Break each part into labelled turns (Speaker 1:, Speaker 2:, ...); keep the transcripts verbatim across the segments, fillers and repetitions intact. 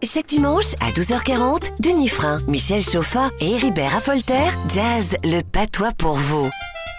Speaker 1: Chaque dimanche à douze heures quarante, Denis Frein, Michel Chauffat et Héribert Affolter jazz le patois pour vous.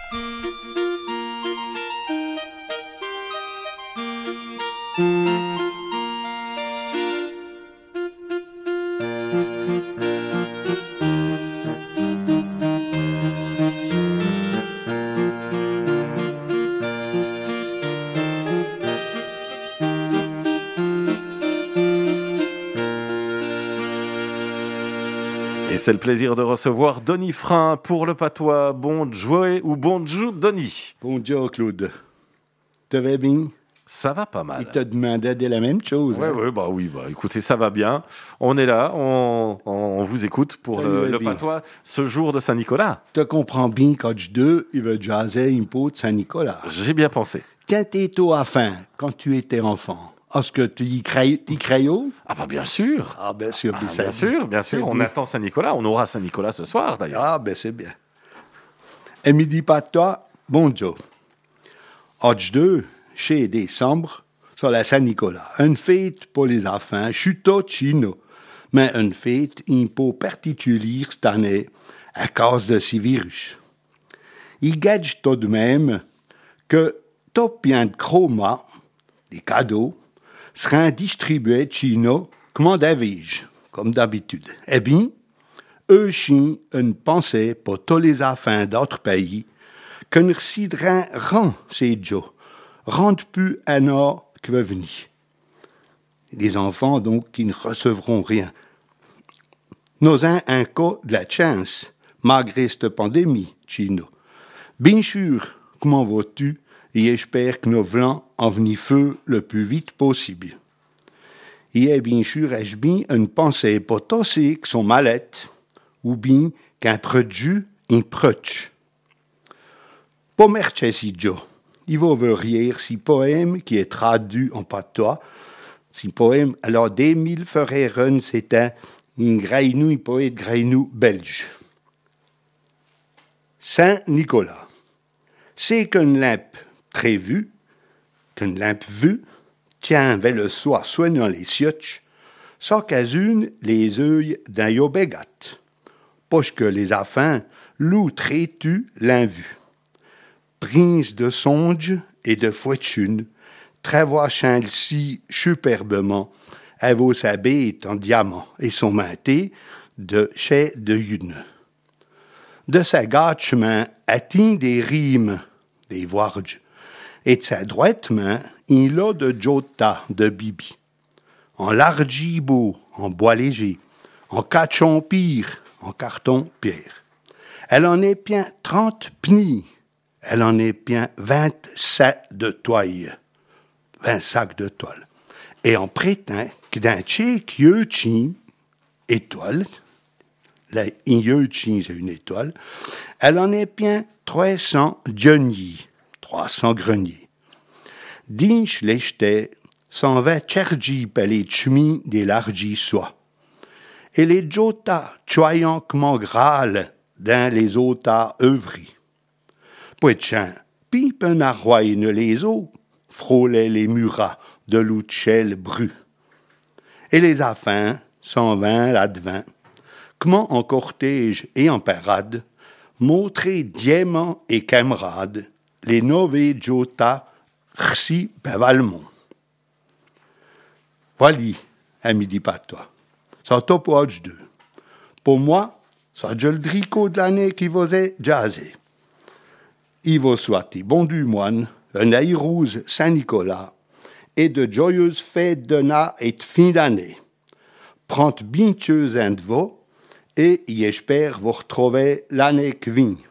Speaker 2: Et c'est le plaisir de recevoir Denis Frein pour le patois. Bonjour ou bonjour Denis.
Speaker 3: Bonjour Claude. Ça va bien?
Speaker 2: Ça va pas mal.
Speaker 3: Il te demandait de la même chose.
Speaker 2: Ouais,
Speaker 3: hein?
Speaker 2: ouais, bah oui, bah écoutez, ça va bien. On est là, on, on vous écoute pour
Speaker 3: Ça
Speaker 2: le,
Speaker 3: va
Speaker 2: le
Speaker 3: bien.
Speaker 2: patois ce jour de Saint-Nicolas.
Speaker 3: Tu comprends bien qu'Hodge deux, il veut jaser un pot de Saint-Nicolas.
Speaker 2: J'ai bien pensé.
Speaker 3: Quand t'étais à fin, quand tu étais enfant, est-ce que tu y cray- t'y crayons?
Speaker 2: Ah bah bien sûr.
Speaker 3: Ah ben sûr,
Speaker 2: Ah,
Speaker 3: ben, ça-
Speaker 2: bien sûr, bien sûr.
Speaker 3: c'est
Speaker 2: On
Speaker 3: bien.
Speaker 2: attend Saint-Nicolas. On aura Saint-Nicolas ce soir d'ailleurs.
Speaker 3: Ah ben c'est bien. Et midi pas toi, bonjour. Hodge deux, chez décembre, sur la Saint-Nicolas. Une fête pour les enfants, chuto chino. Mais une fête un peu particulière cette année à cause de ces virus. Il gage tout de même que tout bien de chroma, des cadeaux, seront distribués chino comme d'habitude, comme d'habitude. Eh bien, eux chiens une pensée pour tous les enfants d'autres pays que nous recevrons rend ces jours, rendent plus un an qui va venir. Les enfants, donc, qui ne recevront rien. Nous avons un cas de la chance, malgré cette pandémie, chino. Bien sûr, comment vas-tu? Et j'espère que nous voulons en venir feu le plus vite possible. Et bien sûr, ai-je bien une pensée pour tous ceux qui sont malades, ou bien qu'un produit, un proche. Pour merci Joe, il va rire si poème qui est traduit en patois, si poème, alors d'Émile Ferreira, c'était un grainou, un poète grainou belge. Saint-Nicolas, c'est qu'une lampe très vue, qu'une lampe vue, tient vers le soir soignant les sioches, sans qu'une les yeux d'un yobégat, parce que les affins loup traitu l'invu. Prince de songe et de fortune, travaillant si superbement, à vos sa bête en diamant et son manté de chez de yune. De sa gâche main atteint des rimes, des voirges, et de sa droite main, il a de jota, de bibi. En largibo, en bois léger, en cachon pire, en carton pierre. Elle en est bien trente pnis, elle en est bien vingt-sept de toile, vingt sacs de toile. Et en prétend que d'un tchèque yeuchin, étoile, la yeuchin c'est une étoile, elle en est bien trois cents dionniers, trois cents greniers. Dinch l'echté s'en va tchergi par les tchmis des largis soie. Et les jotas choyant comme grâle dans les otas œuvris. Poitchin, pipe un arroïne les eaux, frôlait les muras de l'ouchel bru. Et les affins s'en vinrent là-devant, comment en cortège et en parade, montrer diamants et camarades, les novés jotas rsi Valmont. Voilà, à midi pas toi. Ça top Hodge deux. Pour moi, ça je le dricot de l'année qui vous est jazzé. Il vous souhaite bon du moine, un aïrouse Saint-Nicolas, et de joyeuses fêtes de na et de fin d'année. Prends bien un de vous, et j'espère vous retrouver l'année qui vient.